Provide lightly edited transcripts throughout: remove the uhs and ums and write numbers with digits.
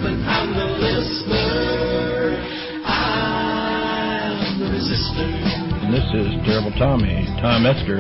movement, I'm the listener. I'm the resistor. And this is Terrible Tommy, Tom Esker.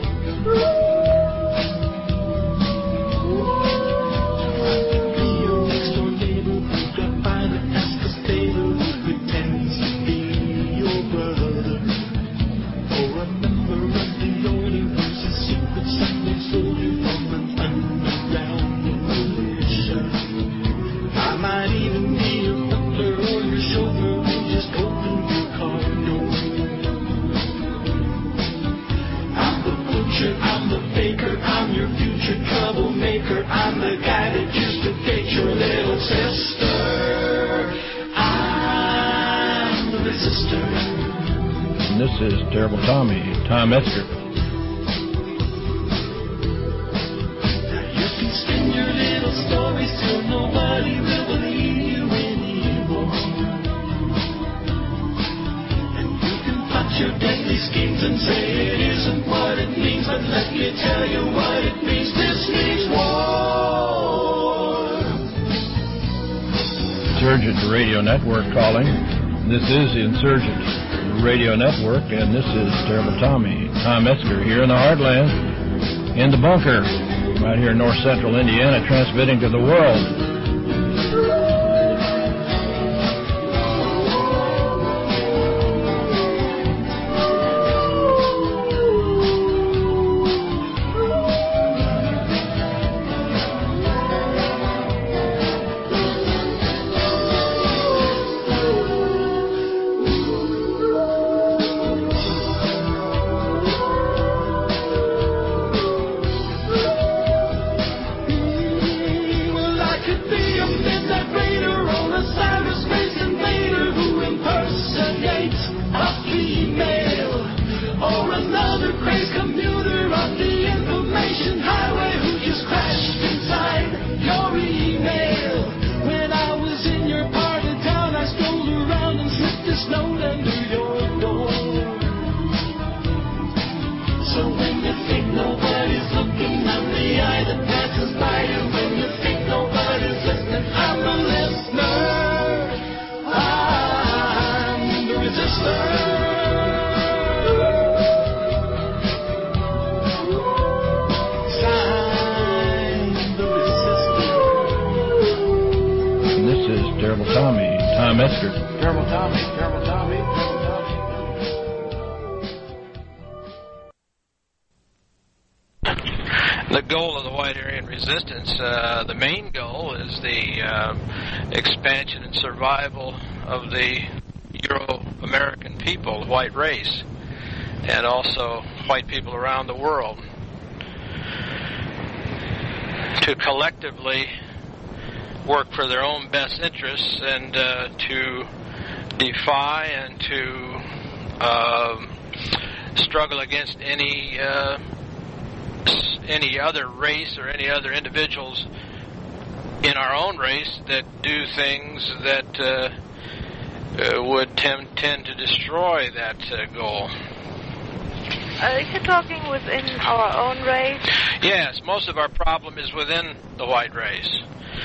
I'm the baker, I'm your future troublemaker. I'm the guy that used to date your little sister. I'm the resistor. And this is Terrible Tommy, Tom Esker. You can spin your little stories till nobody will believe you anymore. And you can plot your deadly schemes and say it isn't what it means, but let me tell you what it means. This means war. Insurgent Radio Network calling. This is the Insurgent Radio Network, and this is Terrible Tommy, Tom Esker, here in the Heartland, in the bunker, right here in north central Indiana, transmitting to the world. Of the Euro-American people, the white race, and also white people around the world, to collectively work for their own best interests and to defy and to struggle against any other race or any other individuals in our own race that do things that would tend to destroy that goal. Are you talking within our own race? Yes, most of our problem is within the white race.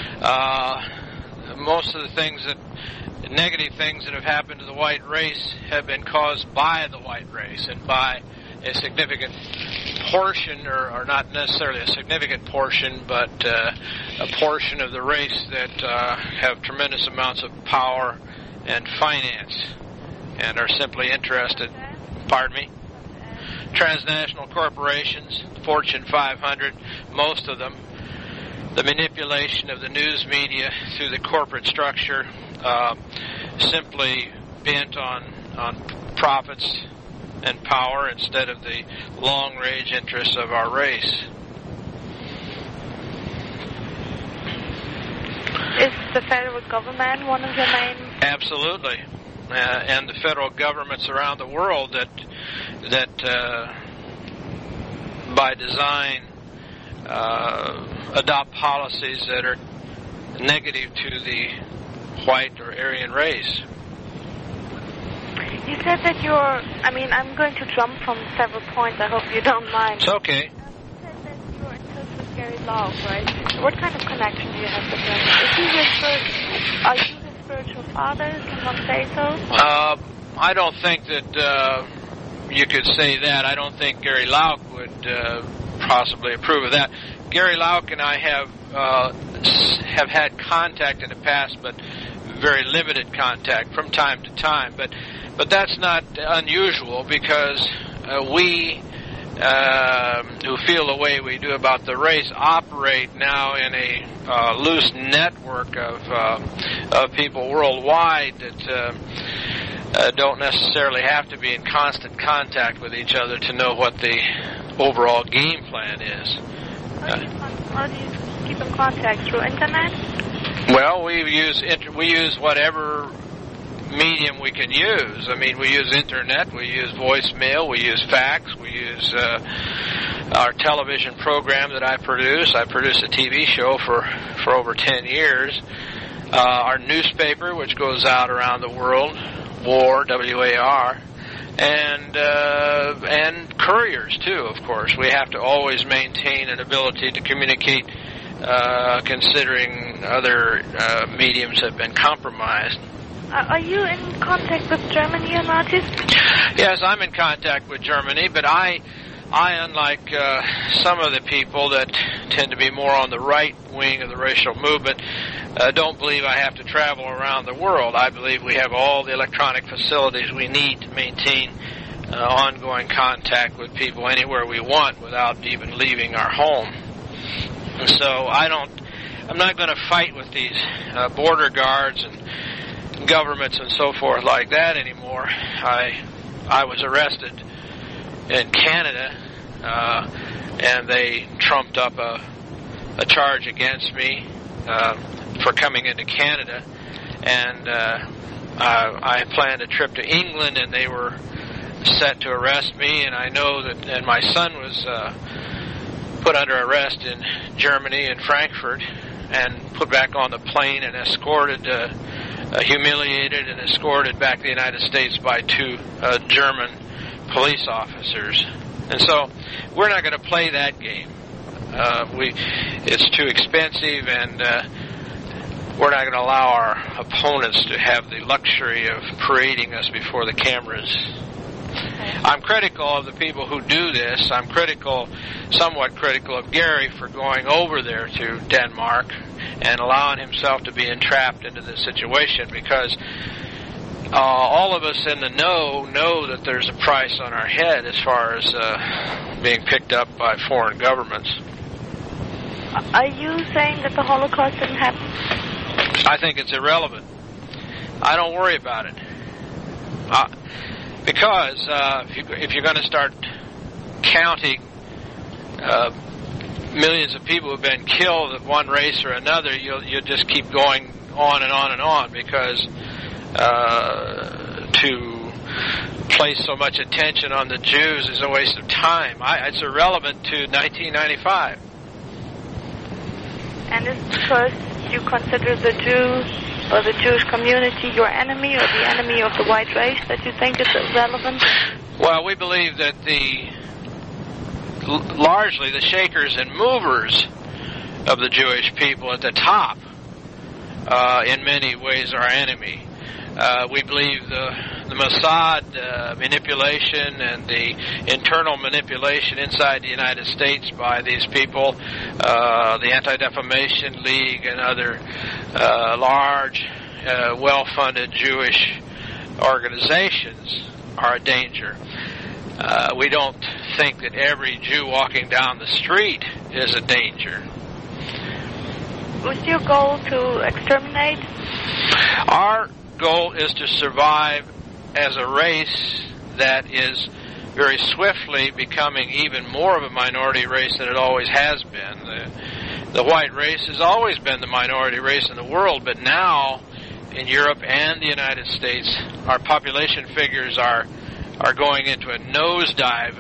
Most of the negative things that have happened to the white race have been caused by the white race and by a significant portion, or not necessarily a significant portion, but a portion of the race that have tremendous amounts of power and finance and are simply interested, pardon me, transnational corporations, Fortune 500, most of them, the manipulation of the news media through the corporate structure, simply bent on profits and power instead of the long-range interests of our race. Is the federal government one of your main? Absolutely, and the federal governments around the world that by design adopt policies that are negative to the white or Aryan race. You said that I'm going to jump from several points. I hope you don't mind. It's okay. You said that you're in touch with Gary Lauk, right? What kind of connection do you have with him? Are you his spiritual father? Can one say so? I don't think that you could say that. I don't think Gary Lauk would possibly approve of that. Gary Lauk and I have had contact in the past, but very limited contact from time to time. But that's not unusual, because we who feel the way we do about the race operate now in a loose network of people worldwide that don't necessarily have to be in constant contact with each other to know what the overall game plan is. How do you keep in contact? Through internet? Well, we use whatever medium we can use. I mean, we use internet, we use voicemail, we use fax, we use our television program that I produce. I produced a TV show for over 10 years. Our newspaper, which goes out around the world, WAR, W-A-R, and couriers too, of course. We have to always maintain an ability to communicate, considering other mediums have been compromised. Are you in contact with Germany or not? Yes, I'm in contact with Germany, but I unlike some of the people that tend to be more on the right wing of the racial movement, don't believe I have to travel around the world. I believe we have all the electronic facilities we need to maintain ongoing contact with people anywhere we want without even leaving our home. And so I'm not going to fight with these border guards and governments and so forth like that anymore. I was arrested in Canada, and they trumped up a charge against me for coming into Canada, and I planned a trip to England, and they were set to arrest me, and I know that, and my son was put under arrest in Germany, in Frankfurt, and put back on the plane and escorted, humiliated and escorted back to the United States by two German police officers. And so we're not going to play that game. It's too expensive, and we're not going to allow our opponents to have the luxury of parading us before the cameras. I'm critical of the people who do this. I'm somewhat critical of Gary for going over there to Denmark and allowing himself to be entrapped into this situation, because all of us in the know that there's a price on our head as far as being picked up by foreign governments. Are you saying that the Holocaust didn't happen? I think it's irrelevant. I don't worry about it. Because if you're going to start counting millions of people who've been killed of one race or another, you'll just keep going on and on and on, because to place so much attention on the Jews is a waste of time. It's irrelevant to 1995. And it's because you consider the Jews or the Jewish community your enemy, or the enemy of the white race, that you think is irrelevant? Well, we believe that largely the shakers and movers of the Jewish people at the top, in many ways, are our enemy. We believe the Mossad manipulation and the internal manipulation inside the United States by these people, the Anti-Defamation League and other large, well-funded Jewish organizations are a danger. We don't think that every Jew walking down the street is a danger. Was your goal to exterminate? Our goal is to survive as a race that is very swiftly becoming even more of a minority race than it always has been. The white race has always been the minority race in the world, but now in Europe and the United States, our population figures are going into a nosedive.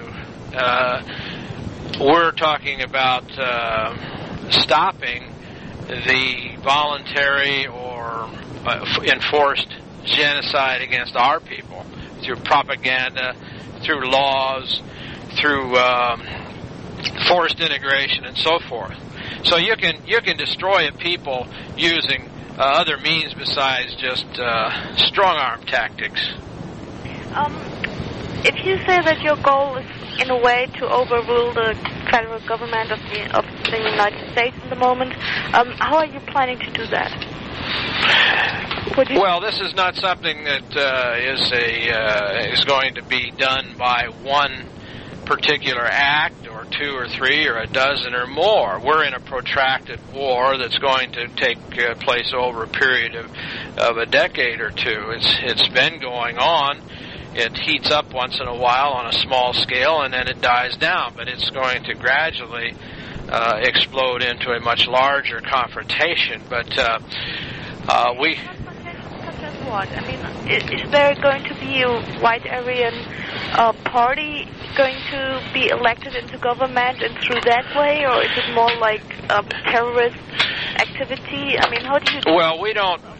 We're talking about stopping the voluntary or enforced genocide against our people through propaganda, through laws, through forced integration, and so forth. So you can destroy a people using other means besides just strong arm tactics. If you say that your goal is in a way to overrule the federal government of the United States at the moment, how are you planning to do that? Well, this is not something that is going to be done by one particular act or 2 or 3 or a dozen or more. We're in a protracted war that's going to take place over a period of a decade or 2. It's been going on. It heats up once in a while on a small scale, and then it dies down. But it's going to gradually explode into a much larger confrontation. But we... Such as what? I mean, is there going to be a white Aryan party going to be elected into government and through that way, or is it more like terrorist activity? I mean, how do you... Well, we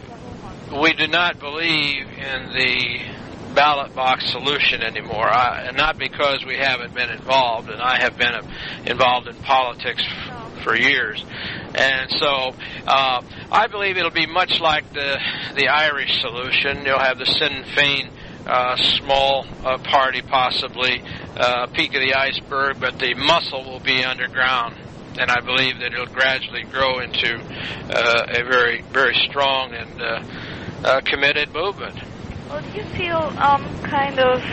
do not believe in the ballot box solution anymore, not because we haven't been involved, and I have been involved in politics for years. And so I believe it'll be much like the Irish solution. You'll have the Sinn Féin small party, possibly peak of the iceberg, but the muscle will be underground. And I believe that it'll gradually grow into a very, very strong and committed movement. Well, do you feel kind of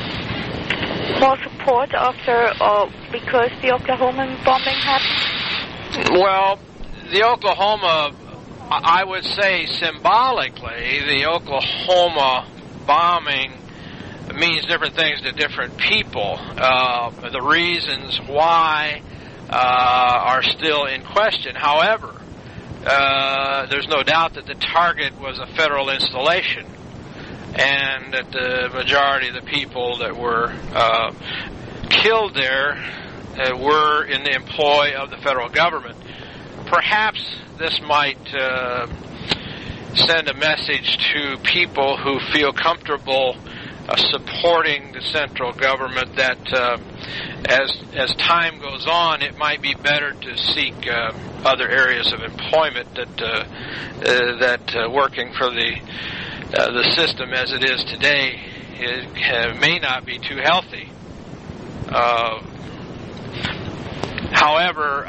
more support after or because the Oklahoma bombing happened? Well, the Oklahoma, I would say symbolically, the Oklahoma bombing means different things to different people. The reasons why are still in question. However, there's no doubt that the target was a federal installation, and that the majority of the people that were killed there were in the employ of the federal government. Perhaps this might send a message to people who feel comfortable supporting the central government that as time goes on, it might be better to seek other areas of employment that working for the system as it is today may not be too healthy. However,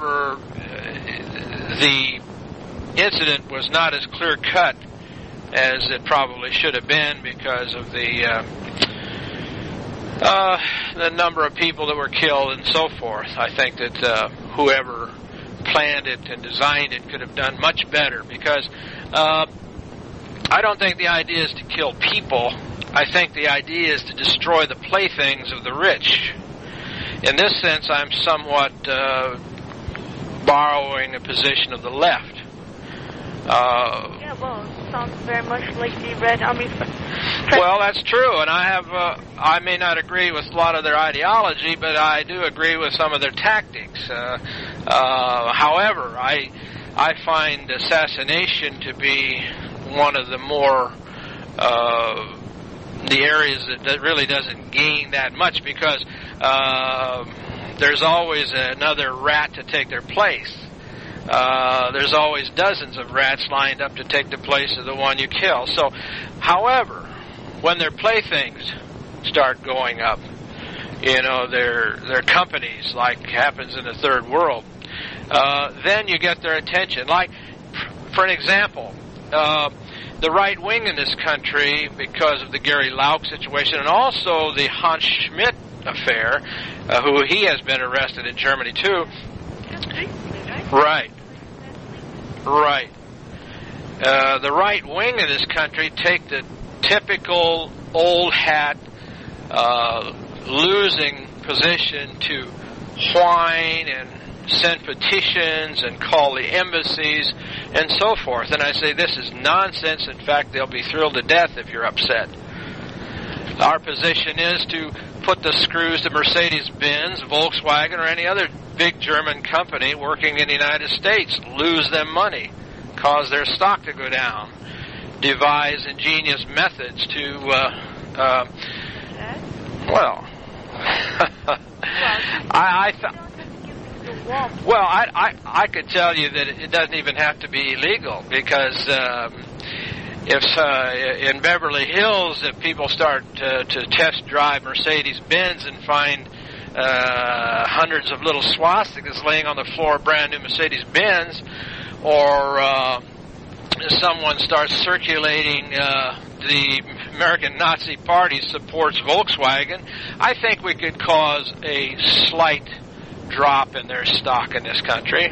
the incident was not as clear-cut as it probably should have been because of the number of people that were killed and so forth. I think that whoever planned it and designed it could have done much better, because I don't think the idea is to kill people. I think the idea is to destroy the playthings of the rich. In this sense, I'm somewhat borrowing a position of the left. Yeah, well, it sounds very much like the Red Army. Well, that's true, and I may not agree with a lot of their ideology, but I do agree with some of their tactics. However, I find assassination to be one of the more the areas that really doesn't gain that much, because there's always another rat to take their place. There's always dozens of rats lined up to take the place of the one you kill. So, however, when their playthings start going up, their companies, like happens in the third world, then you get their attention. Like, for an example, the right wing in this country, because of the Gary Lauck situation and also the Hans Schmidt affair, who he has been arrested in Germany too. Right. The right wing of this country take the typical old hat, losing position to whine and send petitions and call the embassies and so forth. And I say this is nonsense. In fact, they'll be thrilled to death if you're upset. Our position is to put the screws to Mercedes-Benz, Volkswagen, or any other big German company working in the United States, lose them money, cause their stock to go down, devise ingenious methods to, Well, I could tell you that it doesn't even have to be illegal, because if in Beverly Hills, if people start to test drive Mercedes-Benz and find hundreds of little swastikas laying on the floor of brand new Mercedes-Benz, or someone starts circulating the American Nazi Party supports Volkswagen, I think we could cause a slight drop in their stock in this country.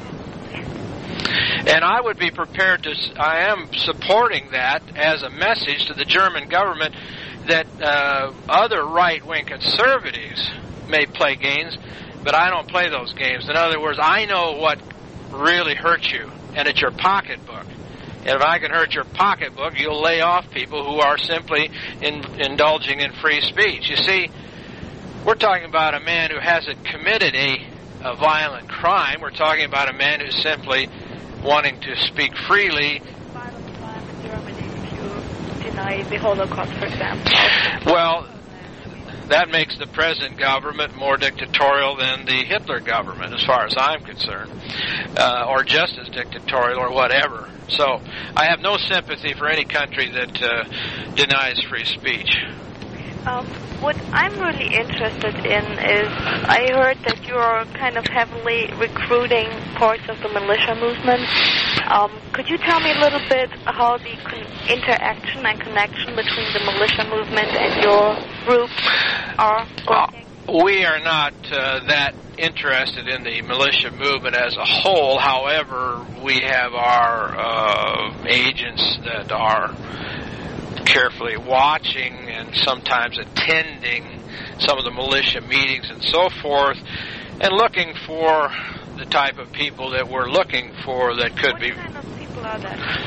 And I would be prepared to, I am supporting that as a message to the German government that other right-wing conservatives may play games, but I don't play those games. In other words, I know what really hurts you, and it's your pocketbook. And if I can hurt your pocketbook, you'll lay off people who are simply indulging in free speech. You see, we're talking about a man who hasn't committed a violent crime. We're talking about a man who's simply wanting to speak freely. Violent crime in Germany if you deny the Holocaust, for example. Well, that makes the present government more dictatorial than the Hitler government, as far as I'm concerned, or just as dictatorial or whatever. So I have no sympathy for any country that denies free speech. What I'm really interested in is, I heard that you're kind of heavily recruiting parts of the militia movement. Could you tell me a little bit how the interaction and connection between the militia movement and your group are working? We are not that interested in the militia movement as a whole. However, we have our agents that are carefully watching and sometimes attending some of the militia meetings and so forth, and looking for the type of people that we're looking for that could be... What kind of people are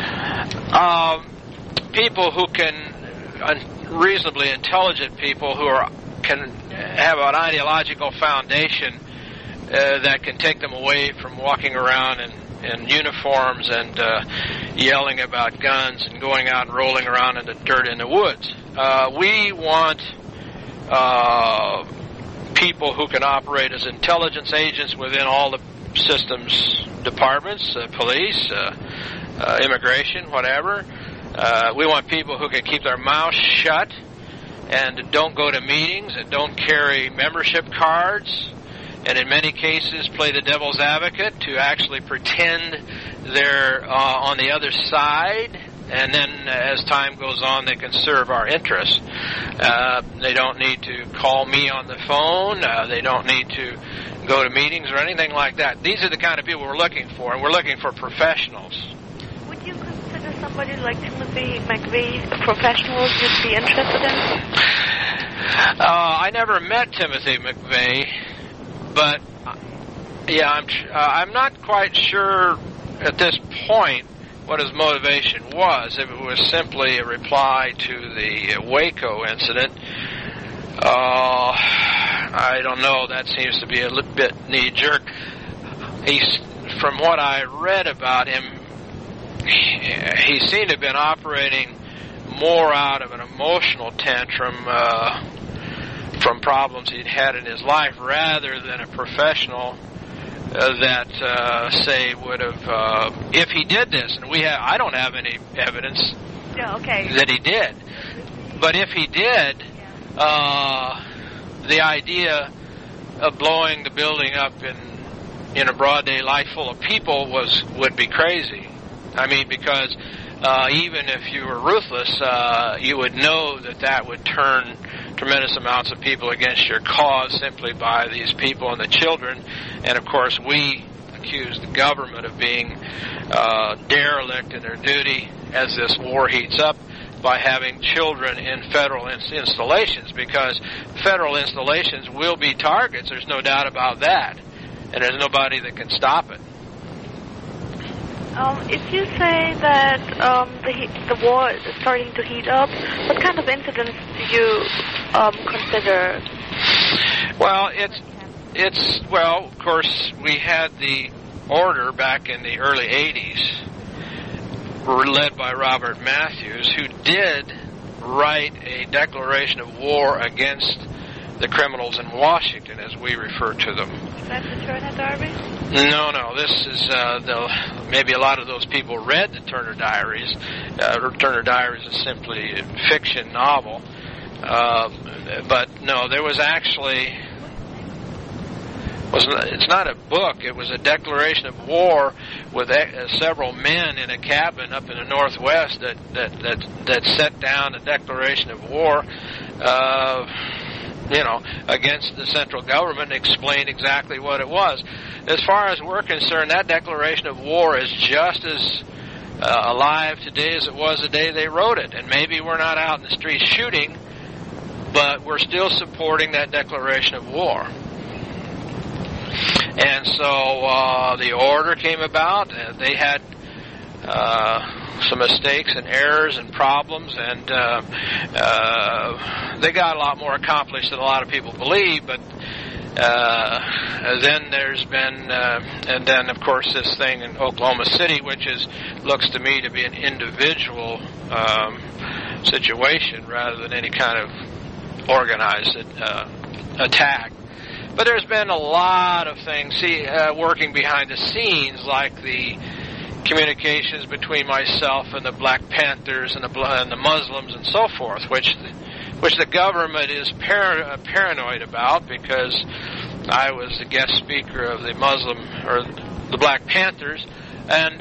that? People who can, reasonably intelligent people who can have an ideological foundation that can take them away from walking around in uniforms and yelling about guns and going out and rolling around in the dirt in the woods. We want people who can operate as intelligence agents within all the systems departments, police, immigration, whatever. We want people who can keep their mouths shut and don't go to meetings and don't carry membership cards, and in many cases play the devil's advocate to actually pretend they're on the other side, and then as time goes on they can serve our interests. They don't need to call me on the phone, they don't need to go to meetings or anything like that. These are the kind of people we're looking for, and we're looking for professionals. Would you consider somebody like Timothy McVeigh a professional you'd be interested in? I never met Timothy McVeigh, but yeah, I'm not quite sure at this point what his motivation was. If it was simply a reply to the Waco incident, I don't know. That seems to be a little bit knee-jerk. From what I read about him, he seemed to have been operating more out of an emotional tantrum from problems he'd had in his life, rather than a professional that, say, would have, if he did this, and I don't have any evidence that he did, but if he did, the idea of blowing the building up in a broad daylight full of people would be crazy. I mean, because even if you were ruthless, you would know that would turn tremendous amounts of people against your cause simply by these people and the children. And of course, we accuse the government of being derelict in their duty as this war heats up by having children in federal installations, because federal installations will be targets. There's no doubt about that. And there's nobody that can stop it. If you say that the war is starting to heat up, what kind of incidents do you consider? Well, well, of course, we had the order back in the early 80s, led by Robert Matthews, who did write a declaration of war against the criminals in Washington, as we refer to them. Is that the Turner Derby? No. This is maybe a lot of those people read the Turner Diaries. Turner Diaries is simply a fiction novel. But no, there was actually... It's not a book. It was a declaration of war with several men in a cabin up in the Northwest that set down a declaration of war, against the central government, and explained exactly what it was. As far as we're concerned, that declaration of war is just as alive today as it was the day they wrote it. And maybe we're not out in the streets shooting, but we're still supporting that declaration of war. And so the order came about. They had some mistakes and errors and problems, and they got a lot more accomplished than a lot of people believe. But then there's been, and then of course this thing in Oklahoma City, which looks to me to be an individual situation rather than any kind of organized attack. But there's been a lot of things working behind the scenes, like the communications between myself and the Black Panthers and the Muslims and so forth, which the government is paranoid about, because I was the guest speaker of the the Black Panthers, and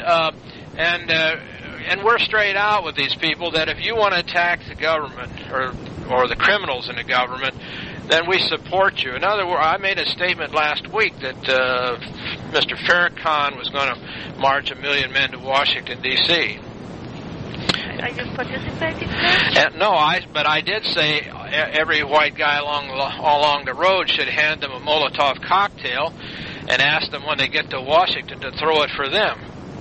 we're straight out with these people that if you want to attack the government or the criminals in the government, then we support you. In other words, I made a statement last week that Mr. Farrakhan was going to march 1 million men to Washington, D.C. Are you participating there? But I did say every white guy along the road should hand them a Molotov cocktail and ask them when they get to Washington to throw it for them.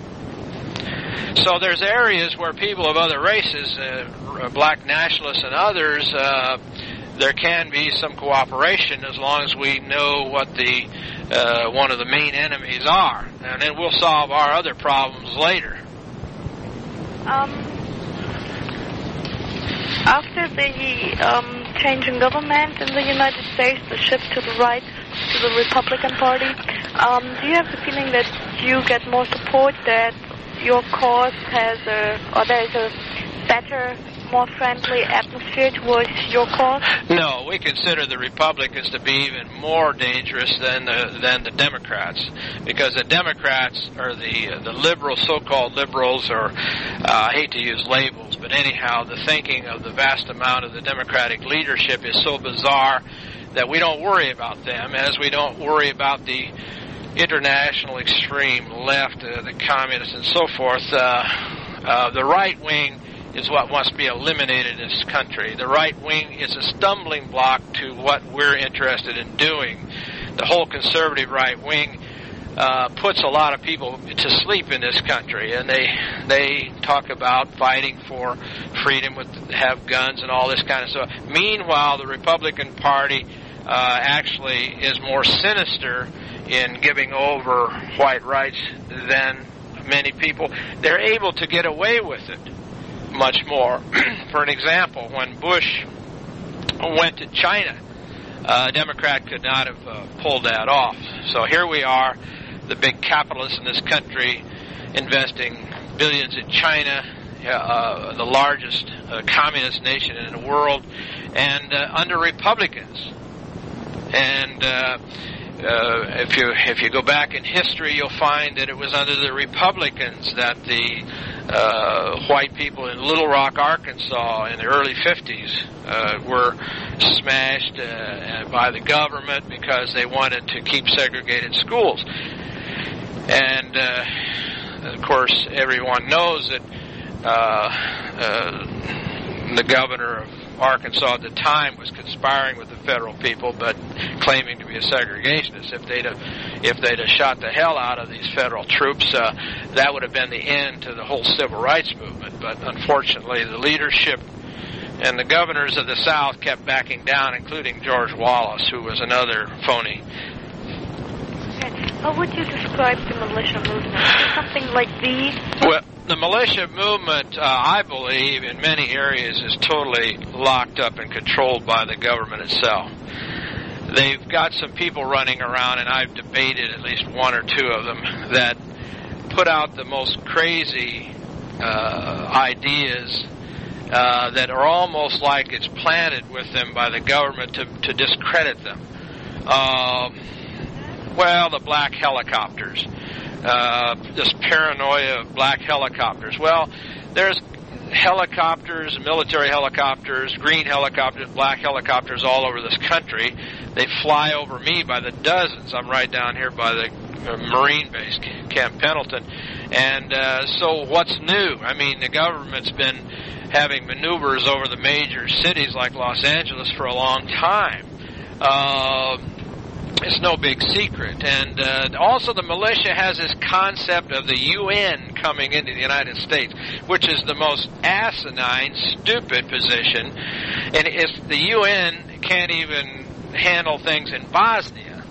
So there's areas where people of other races, black nationalists and others, there can be some cooperation as long as we know what the one of the main enemies are, and then we'll solve our other problems later. After the change in government in the United States, the shift to the right, to the Republican Party, do you have the feeling that you get more support, that your cause there's a better, more friendly atmosphere towards your cause? No, we consider the Republicans to be even more dangerous than the Democrats, because the Democrats are the liberals, so-called liberals, or I hate to use labels, but anyhow, the thinking of the vast amount of the Democratic leadership is so bizarre that we don't worry about them, as we don't worry about the international extreme left, the communists and so forth. The right wing is what must be eliminated in this country. The right wing is a stumbling block to what we're interested in doing. The whole conservative right wing puts a lot of people to sleep in this country, and they talk about fighting for freedom, have guns and all this kind of stuff. Meanwhile, the Republican Party actually is more sinister in giving over white rights than many people. They're able to get away with it much more. For an example, when Bush went to China, a Democrat could not have pulled that off. So here we are, the big capitalists in this country, investing billions in China, the largest communist nation in the world, and under Republicans. And if you go back in history, you'll find that it was under the Republicans that the white people in Little Rock, Arkansas, in the early 50s were smashed by the government because they wanted to keep segregated schools. And of course, everyone knows that the governor of Arkansas at the time was conspiring with the federal people, but claiming to be a segregationist. If they'd have shot the hell out of these federal troops, that would have been the end to the whole civil rights movement. But unfortunately, the leadership and the governors of the South kept backing down, including George Wallace, who was another phony. How would you describe the militia movement? Is it something like these? Well, the militia movement, I believe, in many areas is totally locked up and controlled by the government itself. they've got some people running around, and I've debated at least one or two of them, that put out the most crazy ideas that are almost like it's planted with them by the government to discredit them. Well, the black helicopters, this paranoia of black helicopters. Well, there's helicopters, military helicopters, green helicopters, black helicopters all over this country. They fly over me by the dozens. I'm right down here by the Marine base, Camp Pendleton. And so what's new? I mean, the government's been having maneuvers over the major cities like Los Angeles for a long time. It's no big secret. And also the militia has this concept of the UN coming into the United States, which is the most asinine, stupid position. And if the UN can't even handle things in Bosnia,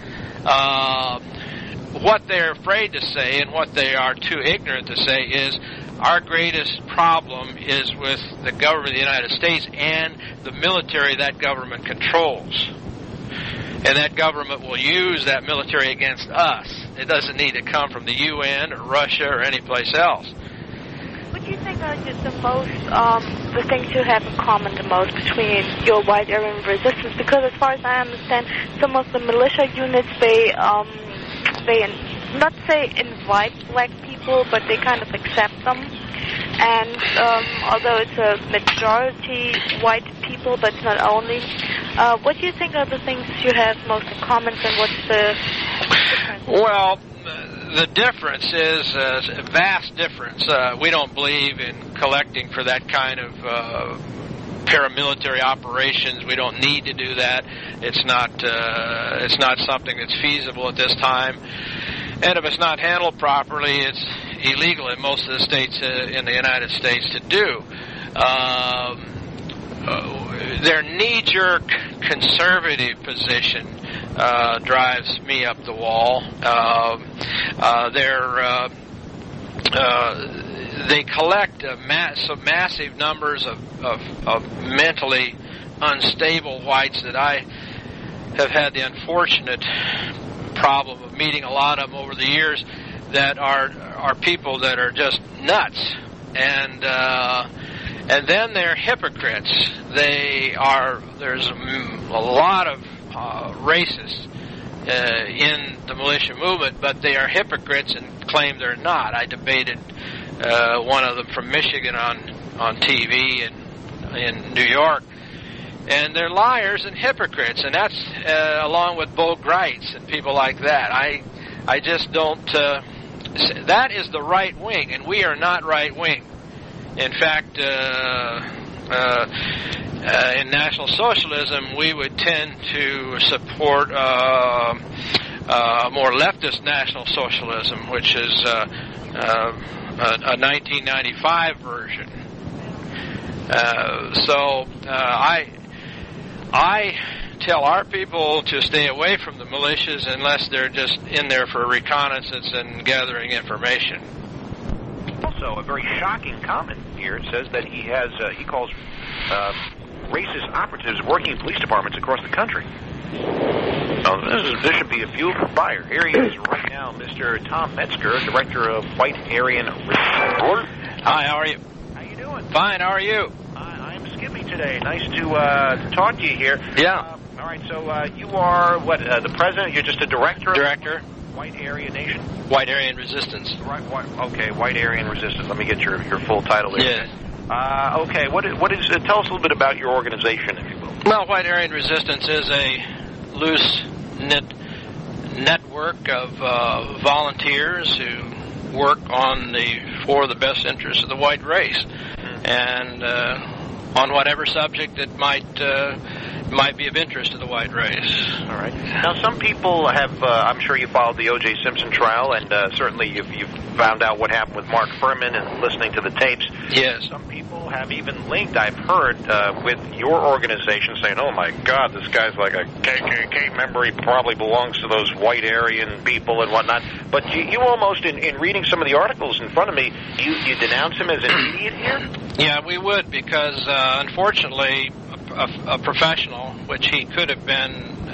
what they're afraid to say and what they are too ignorant to say is our greatest problem is with the government of the United States and the military that government controls. And that government will use that military against us. It doesn't need to come from the UN or Russia or any place else. What do you think are the things you have in common the most between your White Aryan Resistance? Because as far as I understand, some of the militia units, they not say invite black people, but they kind of accept them. And although it's a majority white people, but not only, what do you think are the things you have most in common, and what's the difference? Well, the difference is a vast difference. We don't believe in collecting for that kind of paramilitary operations. We don't need to do that. It's not something that's feasible at this time. And if it's not handled properly, it's illegal in most of the states in the United States to do. Their knee-jerk conservative position drives me up the wall. They collect some massive numbers of mentally unstable whites that I have had the unfortunate problem of meeting a lot of them over the years that are people that are just nuts, and then they're hypocrites. There's a lot of racists in the militia movement, but they are hypocrites and claim they're not. I debated one of them from Michigan on TV in New York. And they're liars and hypocrites, and that's along with Bo Gritz and people like that. I just don't. That is the right wing, and we are not right wing. In fact, in National Socialism, we would tend to support a more leftist National Socialism, which is a 1995 version. I tell our people to stay away from the militias unless they're just in there for reconnaissance and gathering information. Also, a very shocking comment here. It says that he calls racist operatives working in police departments across the country. So this should be a fuel for fire. Here he is right now, Mr. Tom Metzger, Director of White Aryan Resistance. Hi, how are you? How you doing? Fine, how are you? I'm Skippy today. Nice to talk to you here. Yeah. All right, so you are, the president? You're just a director? Director. White Aryan Nation? White Aryan Resistance. Okay, White Aryan Resistance. Let me get your full title there. Yes. Okay, what is tell us a little bit about your organization, if you will. Well, White Aryan Resistance is a loose-knit network of volunteers who work for the best interests of the white race, and on whatever subject that might be of interest to the white race. All right. Now, some people have, I'm sure you followed the O.J. Simpson trial, and certainly you've found out what happened with Mark Furman and listening to the tapes. Yes. Some people have even linked, I've heard, with your organization saying, oh, my God, this guy's like a KKK member. He probably belongs to those white Aryan people and whatnot. But you almost, in reading some of the articles in front of me, you denounce him as an idiot here? Yeah, we would, because unfortunately, a professional, which he could have been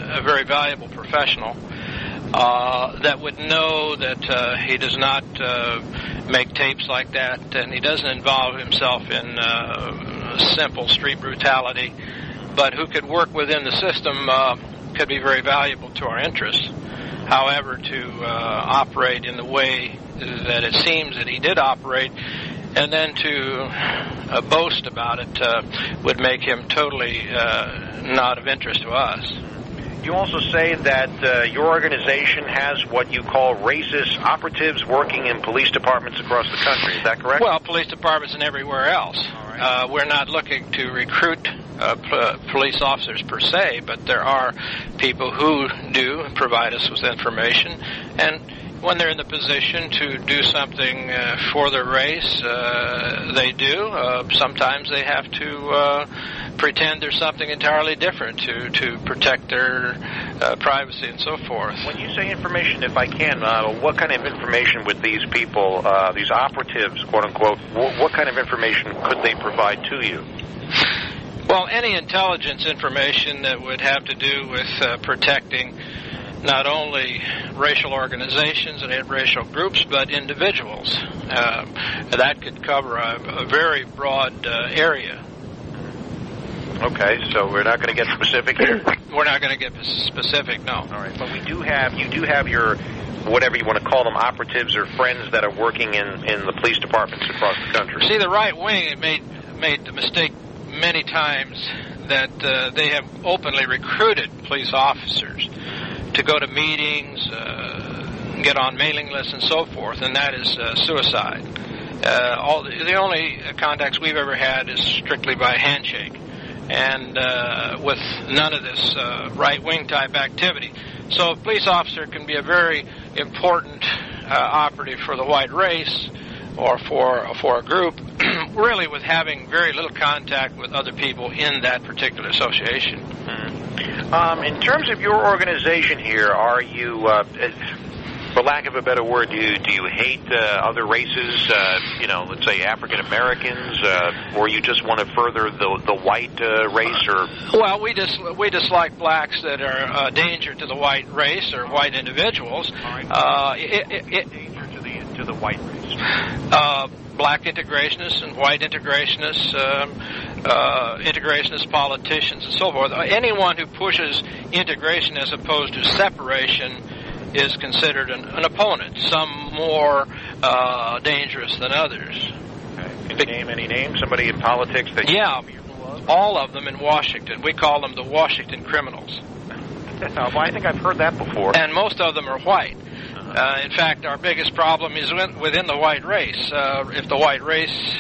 a very valuable professional that would know that he does not make tapes like that, and he doesn't involve himself in simple street brutality, but who could work within the system could be very valuable to our interests. However, to operate in the way that it seems that he did operate, and then to boast about it would make him totally not of interest to us. You also say that your organization has what you call racist operatives working in police departments across the country. Is that correct? Well, police departments and everywhere else. All right. We're not looking to recruit police officers per se, but there are people who do provide us with information, and when they're in the position to do something for their race, they do. Sometimes they have to pretend there's something entirely different to protect their privacy and so forth. When you say information, if I can, what kind of information would these people, these operatives, quote-unquote, what kind of information could they provide to you? Well, any intelligence information that would have to do with protecting not only racial organizations and racial groups, but individuals. That could cover a very broad area. Okay, so we're not going to get specific here? We're not going to get specific, no. All right, but you do have your, whatever you want to call them, operatives or friends that are working in the police departments across the country. See, the right wing made the mistake many times that they have openly recruited police officers to go to meetings, get on mailing lists, and so forth, and that is suicide. The only contacts we've ever had is strictly by handshake, and with none of this right-wing type activity. So a police officer can be a very important operative for the white race or for a group, really with having very little contact with other people in that particular association. Mm-hmm. In terms of your organization here, are you, for lack of a better word, do you hate other races, let's say African Americans, or you just want to further the white race? Or well, we dislike blacks that are a danger to the white race or white individuals. All right. Danger to the white race. Black integrationists and white integrationists, integrationist politicians, and so forth. Anyone who pushes integration as opposed to separation is considered an opponent, some more dangerous than others. Okay. Can you name any names? Somebody in politics that yeah, all of them in Washington. We call them the Washington criminals. Well, I think I've heard that before. And most of them are white. In fact, our biggest problem is within the white race. If the white race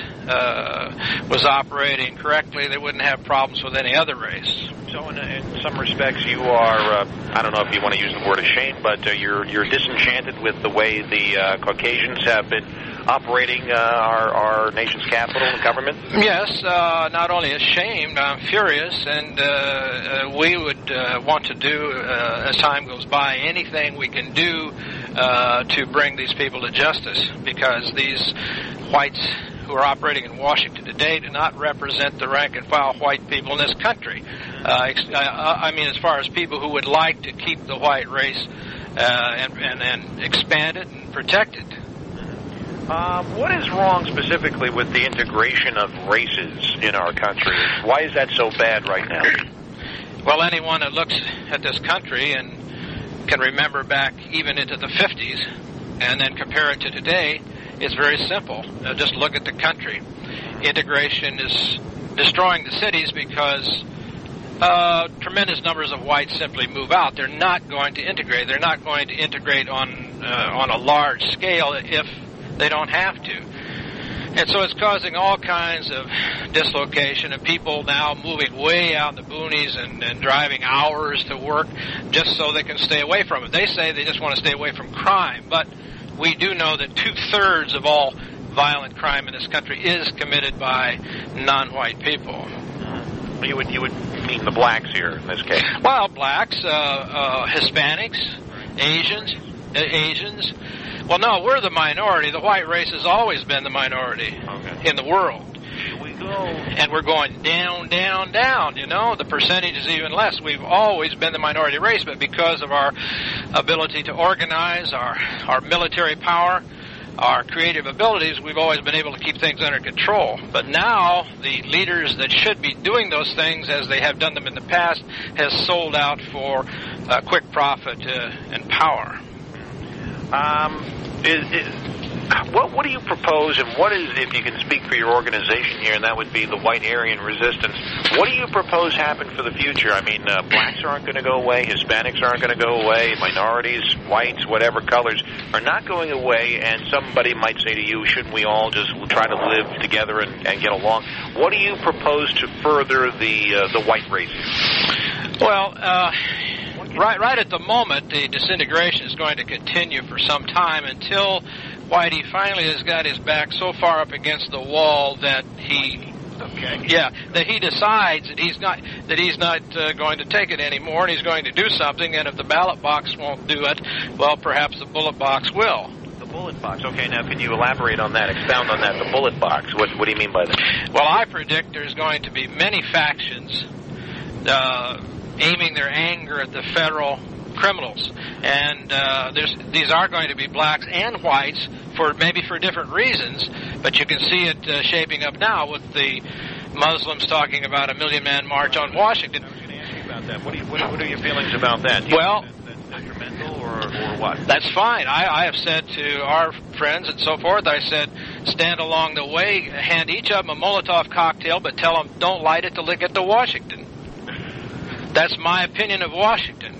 was operating correctly, they wouldn't have problems with any other race. So in some respects, you are, I don't know if you want to use the word ashamed, but you're disenchanted with the way the Caucasians have been operating our nation's capital and government? Yes, not only ashamed, I'm furious, and we would want to do, as time goes by, anything we can do to bring these people to justice, because these whites who are operating in Washington today do not represent the rank-and-file white people in this country. I mean, as far as people who would like to keep the white race and expand it and protect it. What is wrong specifically with the integration of races in our country? Why is that so bad right now? Well, anyone that looks at this country and can remember back even into the 50s and then compare it to today, it's very simple. Just look at the country. Integration is destroying the cities because tremendous numbers of whites simply move out. They're not going to integrate. They're not going to integrate on a large scale if they don't have to. And so it's causing all kinds of dislocation and people now moving way out in the boonies and driving hours to work just so they can stay away from it. They say they just want to stay away from crime, but we do know that 2/3 of all violent crime in this country is committed by non-white people. You would mean the blacks here in this case? Well, blacks, Hispanics, Asians. Well, no, we're the minority. The white race has always been the minority in the world. And we're going down, down, down. You know, the percentage is even less. We've always been the minority race, but because of our ability to organize, our military power, our creative abilities, we've always been able to keep things under control. But now, the leaders that should be doing those things as they have done them in the past has sold out for quick profit and power. What do you propose, and what is, if you can speak for your organization here, and that would be the White Aryan Resistance, what do you propose happen for the future? I mean, blacks aren't going to go away, Hispanics aren't going to go away, minorities, whites, whatever colors, are not going away, and somebody might say to you, shouldn't we all just try to live together and get along? What do you propose to further the white race? Well, right at the moment, the disintegration is going to continue for some time until Whitey finally has got his back so far up against the wall that he decides that he's not going to take it anymore, and he's going to do something. And if the ballot box won't do it, well, perhaps the bullet box will. The bullet box. Okay, now can you elaborate on that? Expound on that. The bullet box. What do you mean by that? Well, I predict there's going to be many factions aiming their anger at the federal criminals, and these are going to be blacks and whites maybe for different reasons, but you can see it shaping up now with the Muslims talking about a 1 million man march on Washington. I was going to ask you about that. What are your feelings about that? Well, that's detrimental or what? That's fine. I have said to our friends and so forth, I said, stand along the way, hand each of them a Molotov cocktail, but tell them don't light it till they get to Washington. That's my opinion of Washington.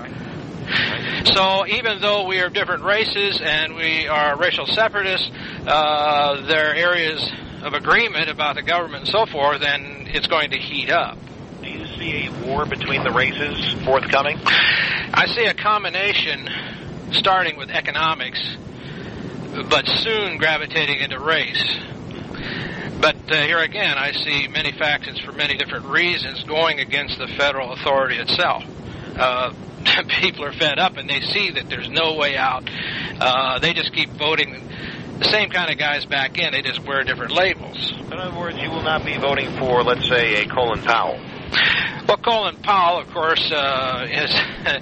So even though we are different races and we are racial separatists, there are areas of agreement about the government and so forth, and it's going to heat up. Do you see a war between the races forthcoming? I see a combination starting with economics, but soon gravitating into race. But here again, I see many factions for many different reasons going against the federal authority itself. People are fed up and they see that there's no way out. They just keep voting the same kind of guys back in. They just wear different labels. In other words, you will not be voting for, let's say, a Colin Powell. Well, Colin Powell, of course, is...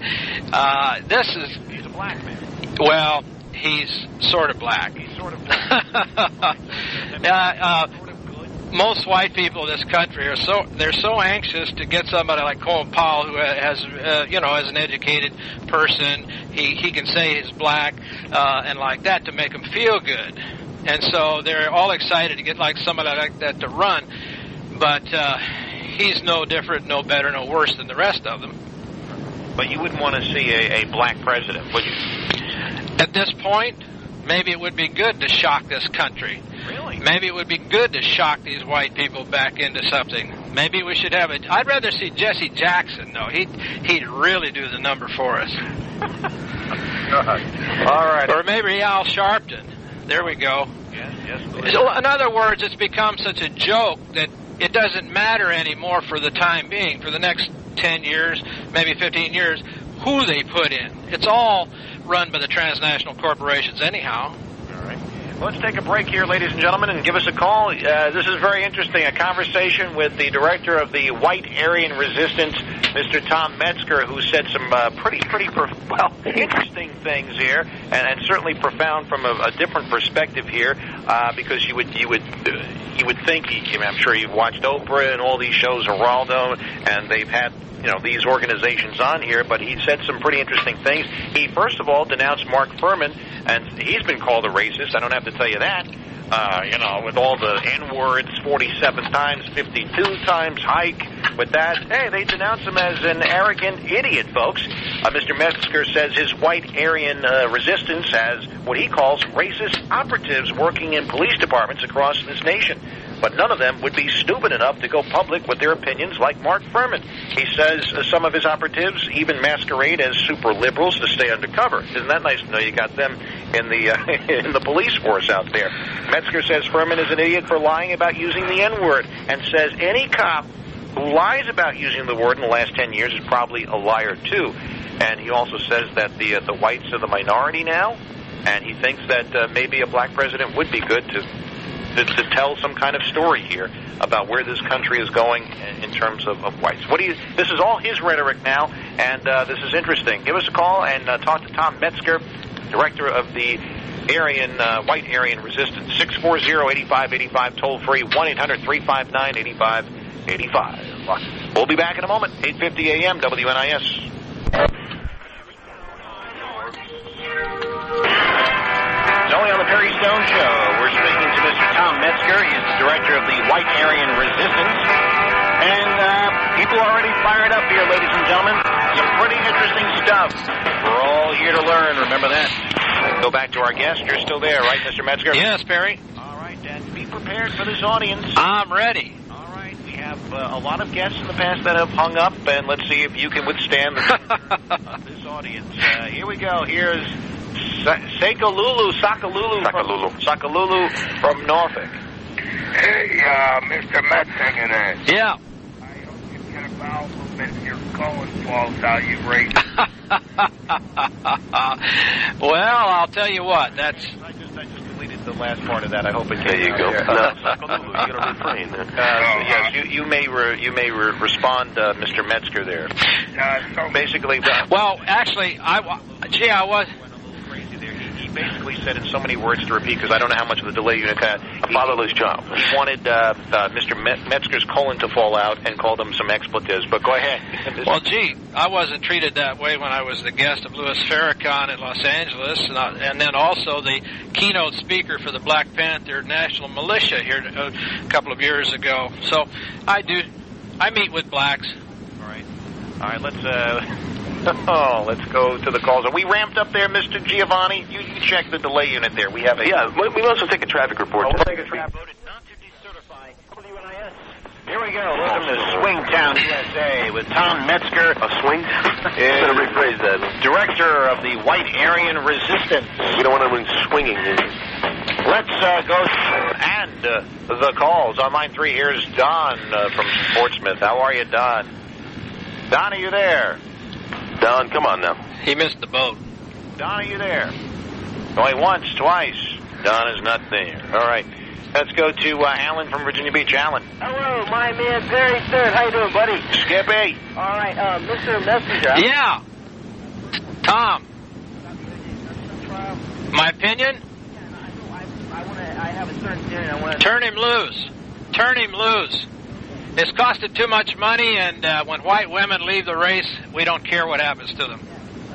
He's a black man. Well, he's sort of black. He's sort of black. Most white people in this country are so anxious to get somebody like Colin Powell, who has as an educated person, he can say he's black and like that to make them feel good, and so they're all excited to get like somebody like that to run, but he's no different, no better, no worse than the rest of them. But you wouldn't want to see a black president, would you? At this point, maybe it would be good to shock this country. Really? Maybe it would be good to shock these white people back into something. Maybe we should have I'd rather see Jesse Jackson, though. He'd really do the number for us. All right. Or maybe Al Sharpton. There we go. Yes. So, in other words, it's become such a joke that it doesn't matter anymore for the time being, for the next 10 years, maybe 15 years, who they put in. It's all run by the transnational corporations anyhow. All right. Let's take a break here, ladies and gentlemen, and give us a call. This is very interesting, a conversation with the director of the White Aryan Resistance, Mr. Tom Metzger, who said some pretty interesting things here, and certainly profound from a different perspective here, because you would think, I'm sure you've watched Oprah and all these shows, Geraldo, and they've had these organizations on here, but he said some pretty interesting things. He, first of all, denounced Mark Furman, and he's been called a racist. I don't have to tell you that. With all the N-words 47 times, 52 times, hike, with that. Hey, they denounce him as an arrogant idiot, folks. Mr. Metzger says his White Aryan Resistance has what he calls racist operatives working in police departments across this nation. But none of them would be stupid enough to go public with their opinions like Mark Furman. He says some of his operatives even masquerade as super liberals to stay undercover. Isn't that nice to know you got them in the in the police force out there? Metzger says Furman is an idiot for lying about using the N-word, and says any cop who lies about using the word in the last 10 years is probably a liar too. And he also says that the whites are the minority now, and he thinks that maybe a black president would be good to to tell some kind of story here about where this country is going in terms of whites. This is all his rhetoric now, and this is interesting. Give us a call and talk to Tom Metzger, director of the White Aryan Resistance. 640-8585, toll free, 1-800-359-8585. We'll be back in a moment. 8:50 a.m. WNIS. Only on the Perry Stone Show. We're speaking to Mr. Tom Metzger. He's the director of the White Aryan Resistance. And people are already fired up here, ladies and gentlemen. Some pretty interesting stuff. We're all here to learn. Remember that. Go back to our guest. You're still there, right, Mr. Metzger? Yes, Perry. All right, and be prepared for this audience. I'm ready. All right. We have a lot of guests in the past that have hung up, and let's see if you can withstand this audience. Here we go. Here's Sakalulu from Norfolk. Hey, Mr. Metzinger. Yeah. I hope you get a bowel movement in your colon falls out, you raised. Well, I'll tell you what. I just deleted the last part of that. I hope it came. There you go. Sakalulu. You got to refrain. Yes, you may respond, Mr. Metzger. There. So Basically, Well, actually, I was. He basically said in so many words to repeat, because I don't know how much of the delay unit had. A fatherless child. He wanted Mr. Metzger's colon to fall out and called him some expletives. But go ahead. Well, gee, I wasn't treated that way when I was the guest of Louis Farrakhan in Los Angeles, and then also the keynote speaker for the Black Panther National Militia here a couple of years ago. So I meet with blacks. All right. Let's go to the calls. Are we ramped up there, Mr. Giovanni? You check the delay unit there. We have a... Yeah, we can also take a traffic report. We'll take a traffic. Voted not to decertify WNIS. Here we go. Welcome to Swingtown, USA, with Tom Metzger. A swing? Better rephrase that. Director of the White Aryan Resistance. We don't want anyone swinging here. Let's go and the calls. On line 3, here's Don from Portsmouth. How are you, Don? Don, are you there? Don, come on now. He missed the boat. Don, are you there? Going once, twice. Don is not there. All right. Let's go to Alan from Virginia Beach. Alan. Hello, my man Perry Stern. How you doing, buddy? Skippy. All right, Mr. Messenger. Yeah. Tom. My opinion? I have a certain theory. I want to Turn him loose. Turn him loose. It's costed too much money, and when white women leave the race, we don't care what happens to them.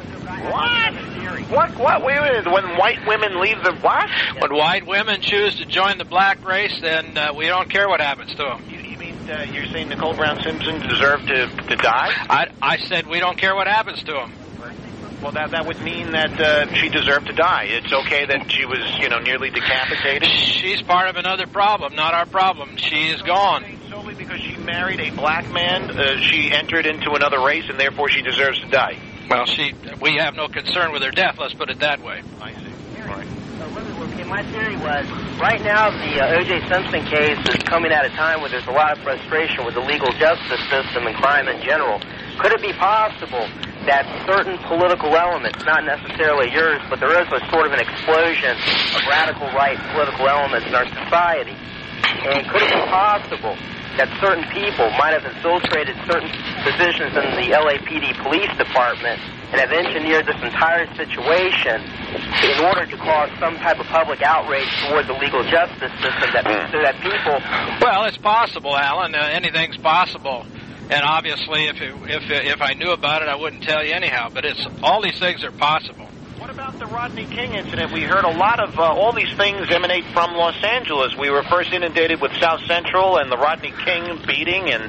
What? Wait a minute. When white women leave the what? When white women choose to join the black race, then we don't care what happens to them. You mean you're saying Nicole Brown Simpson deserved to die? I said we don't care what happens to them. Well, that would mean that she deserved to die. It's okay that she was, nearly decapitated? She's part of another problem, not our problem. She is gone. Solely because she married a black man, she entered into another race, and therefore she deserves to die. Well, we have no concern with her death, let's put it that way. I see. All right. Okay, my theory was, right now the O.J. Simpson case is coming at a time where there's a lot of frustration with the legal justice system and crime in general. Could it be possible that certain political elements, not necessarily yours, but there is a sort of an explosion of radical right political elements in our society? And could it be possible that certain people might have infiltrated certain positions in the LAPD police department and have engineered this entire situation in order to cause some type of public outrage toward the legal justice system so that people... Well, it's possible, Alan. Anything's possible. And obviously, if I knew about it, I wouldn't tell you anyhow. But all these things are possible. What about the Rodney King incident? We heard a lot of all these things emanate from Los Angeles. We were first inundated with South Central and the Rodney King beating. And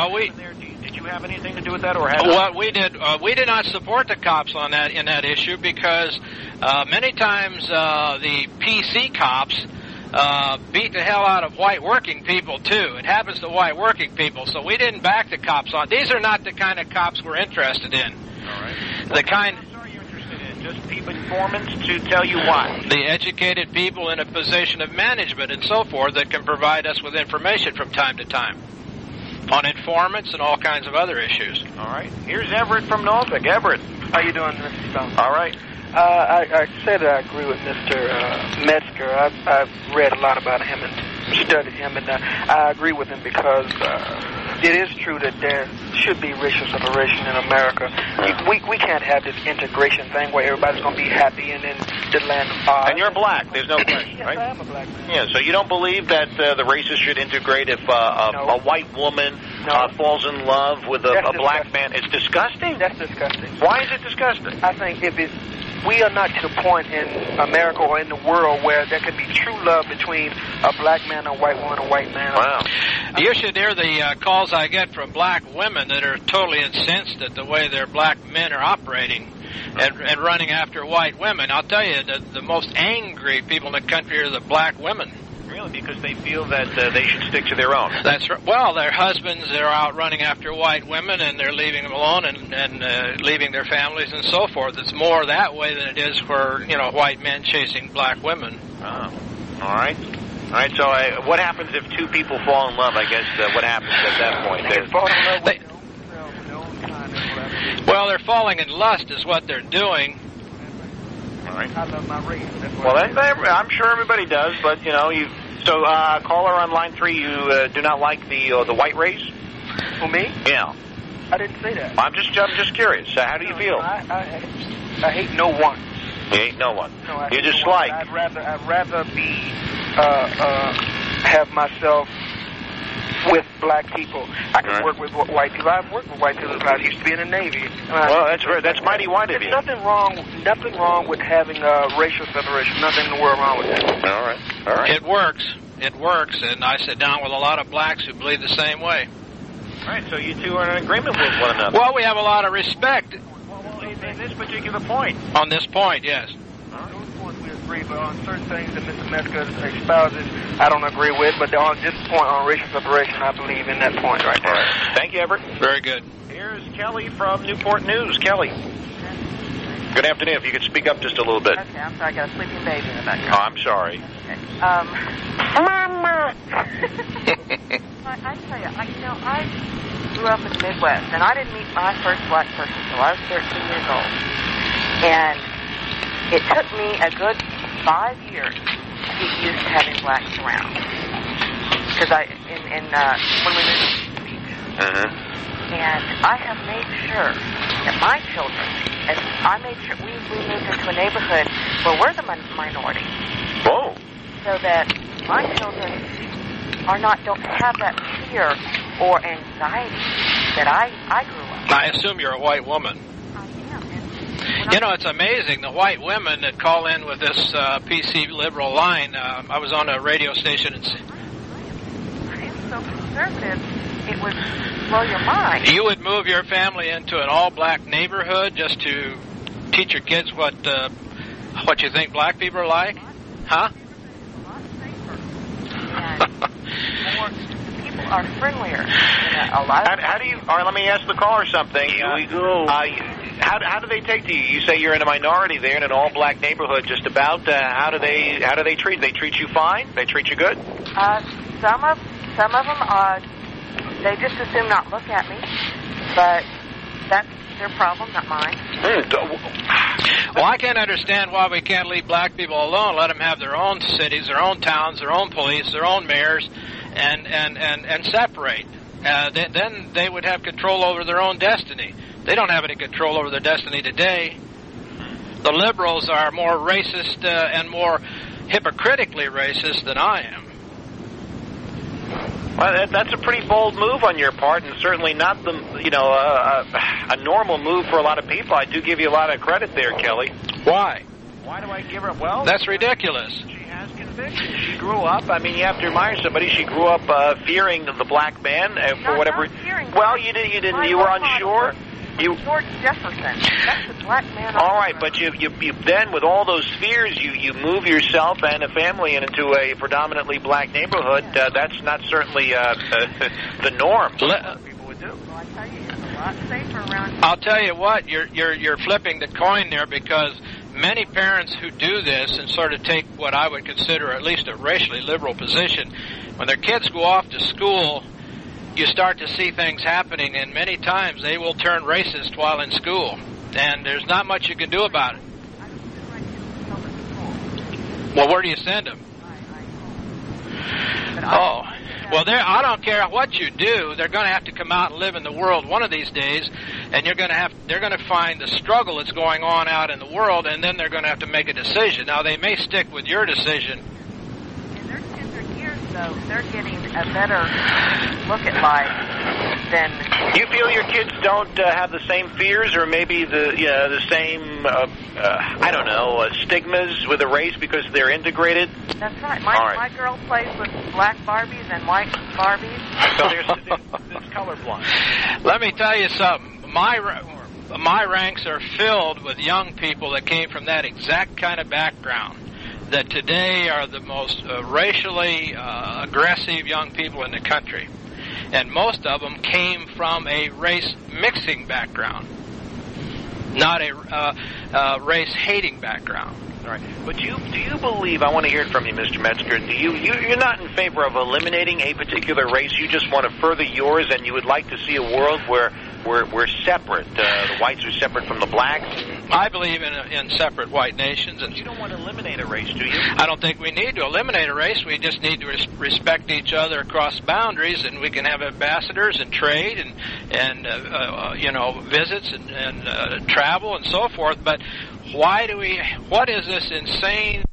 did you have anything to do with that, or what we did? We did not support the cops on that in that issue because many times the PC cops beat the hell out of white working people too. It happens to white working people, so we didn't back the cops on. These are not the kind of cops we're interested in. All right. The kind. Just people, informants to tell you what? The educated people in a position of management and so forth that can provide us with information from time to time on informants and all kinds of other issues. All right. Here's Everett from Norfolk. Everett. How you doing, Mr. Stone? All right. I said I agree with Mr. Metzger. I've read a lot about him, and studied him, and I agree with him because it is true that there should be racial separation in America. We can't have this integration thing where everybody's going to be happy and in the land of Oz. And you're black. There's no question, yes, right? I am a black man. Yeah, so you don't believe that the races should integrate if a white woman falls in love with a black man? It's disgusting. That's disgusting. Why is it disgusting? I think we are not to the point in America or in the world where there can be true love between a black man, a white woman, a white man. Wow. You should hear the calls I get from black women that are totally incensed at the way their black men are operating and running after white women. I'll tell you, the most angry people in the country are the black women. Really? Because they feel that they should stick to their own. That's right. Well, their husbands are out running after white women, and they're leaving them alone and leaving their families and so forth. It's more that way than it is for, white men chasing black women. Oh. All right. All right, so what happens if two people fall in love? I guess what happens at that point? They fall in love with well, they're falling in lust is what they're doing. All right. I love my race. Well, I'm sure everybody does, but, So, caller on line 3, you do not like the white race? Who, me? Yeah. I didn't say that. I'm just curious. How do you feel? I hate no one. You hate no one. No, I you hate just no like. I'd rather be have myself with black people. I can work with white people. I've worked with white people. I used to be in the Navy. Well, that's mighty white of you. There's nothing wrong with having racial separation. Nothing in the world wrong with that. All right. It works, and I sit down with a lot of blacks who believe the same way. All right, so you two are in agreement with one another. Well, we have a lot of respect. Well, in this particular point. On this point, yes. Those points we agree, but on certain things that Mr. Metzger espouses, I don't agree with. But on this point, on racial separation, I believe in that point right there. All right. Thank you, Everett. Very good. Here's Kelly from Newport News. Kelly. Good afternoon. If you could speak up just a little bit. Okay, I'm sorry. I got a sleeping baby in the background. Oh, I'm sorry. Okay. Mama. I tell you, I grew up in the Midwest, and I didn't meet my first black person until I was 13 years old. And it took me a good 5 years to get used to having blacks around. Because when we moved to the beach. And I have made sure that my children, and I made sure we moved into a neighborhood where we're the minority. Whoa. So that my children don't have that fear or anxiety that I grew up. I assume you're a white woman. I am. It's amazing, the white women that call in with this PC liberal line. I was on a radio station and I am so conservative, it would blow your mind. You would move your family into an all-black neighborhood just to teach your kids what you think black people are like? Huh? People are friendlier. A lot of how do you? All right, let me ask the caller something. Here we go. How do they take to you? You say you're in a minority there in an all-black neighborhood. Just about. How do they treat? They treat you fine? They treat you good? Some of them they just assume not look at me, but that's their problem, not mine. Well, I can't understand why we can't leave black people alone. Let them have their own cities, their own towns, their own police, their own mayors, and separate. Then they would have control over their own destiny. They don't have any control over their destiny today. The liberals are more racist and more hypocritically racist than I am. Well, that's a pretty bold move on your part, and certainly not a normal move for a lot of people. I do give you a lot of credit there, Kelly. Why? Why do I give her? Well, that's ridiculous. She has conviction. She grew up. I mean, you have to admire somebody. She grew up fearing the black man for whatever. Well, you didn't. You were unsure. George Jefferson. That's a black man. All right, but you then with all those fears, you move yourself and a family into a predominantly black neighborhood. That's not certainly the norm. People would do. Well, I tell you, it's a lot safer around here. I'll tell you what, you're flipping the coin there, because many parents who do this and sort of take what I would consider at least a racially liberal position, when their kids go off to school, you start to see things happening, and many times they will turn racist while in school, and there's not much you can do about it. Well, where do you send them? Well, I don't care what you do. They're going to have to come out and live in the world one of these days, and they're going to find the struggle that's going on out in the world, and then they're going to have to make a decision. Now, they may stick with your decision. In their tender years, though, they're getting a better look at life than... You feel your kids don't have the same fears, or maybe the same stigmas with the race because they're integrated? That's right. My girl plays with black Barbies and white Barbies. So there's colorblind. Let me tell you something. My ranks are filled with young people that came from that exact kind of background, that today are the most racially aggressive young people in the country. And most of them came from a race-mixing background, not a race-hating background. All right. But do you believe, I want to hear it from you, Mr. Metzger, you're not in favor of eliminating a particular race, you just want to further yours, and you would like to see a world where we're separate, the whites are separate from the blacks? I believe in separate white nations. And you don't want to eliminate a race, do you? I don't think we need to eliminate a race. We just need to respect each other across boundaries, and we can have ambassadors and trade and visits and travel and so forth. But what is this insane